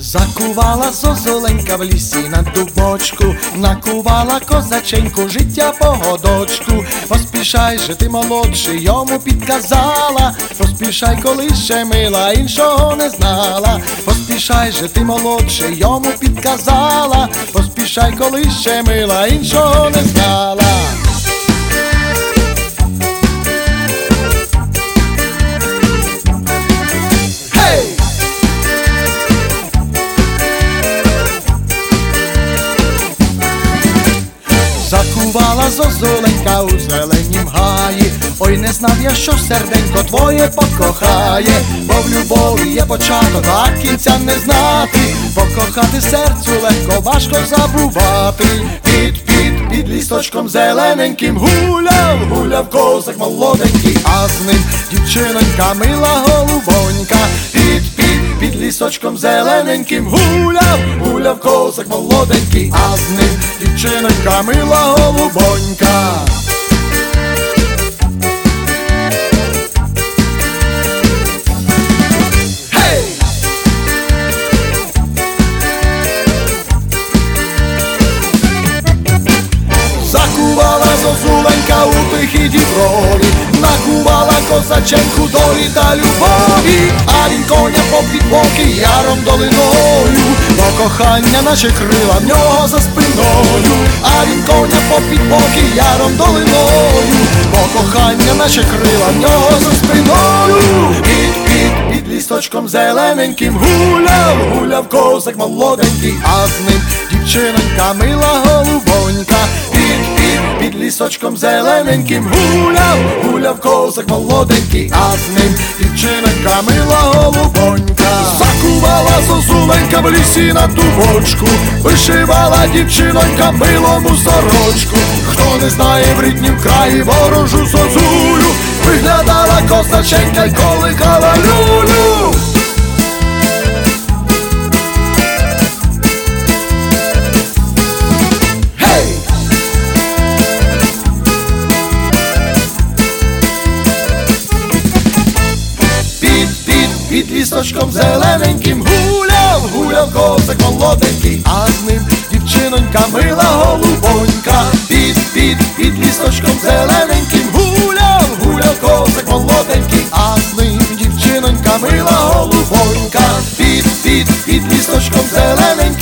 Закувала зозуленька в лісі на дубочку, накувала козаченьку життя погодочку. Поспішай же ти молодший, йому підказала, поспішай, коли ще мила, іншого не знала. Поспішай же ти молодший, йому підказала, поспішай, коли ще мила, іншого не знала. Закувала зозуленька у зеленім гаї, ой, не знав я, що серденько твоє покохає, бо в любові є початок, а кінця не знати. Покохати серцю легко, важко забувати. Під лісточком зелененьким гуляв козак молоденький, а з ним дівчинонька мила голубонька. Під лісочком зелененьким гуляв козак молоденький, а з ним дівчинонька мила голубонька. Закувала зозуленька у тихій діброві, накувала козаченьку долі та любові, а він коня попід боки яром долиною, до кохання наче крила в нього за спиною. А він коня попід боки яром долиною, до кохання наче крила в нього за спиною. Під лісточком зелененьким гуляв козак молоденький, а з ним дівчинонька мила голубонька. Під лісочком зелененьким гуляв козак молоденький, а з ним дівчинонька мила голубонька. Закувала зозуленька в лісі на дубочку, вишивала дівчинонька милому сорочку. Хто не знає в ріднім краї ворожу зозулю, виглядала козаченька й коликала люлю. Під лісточком зелененьким гуляв козак молоденький, а з ним дівчинонька мила голубонька. Під лісточком зелененьким гуляв козак молоденький, а з ним дівчинонька мила голубонька. Під лісточком зелененьким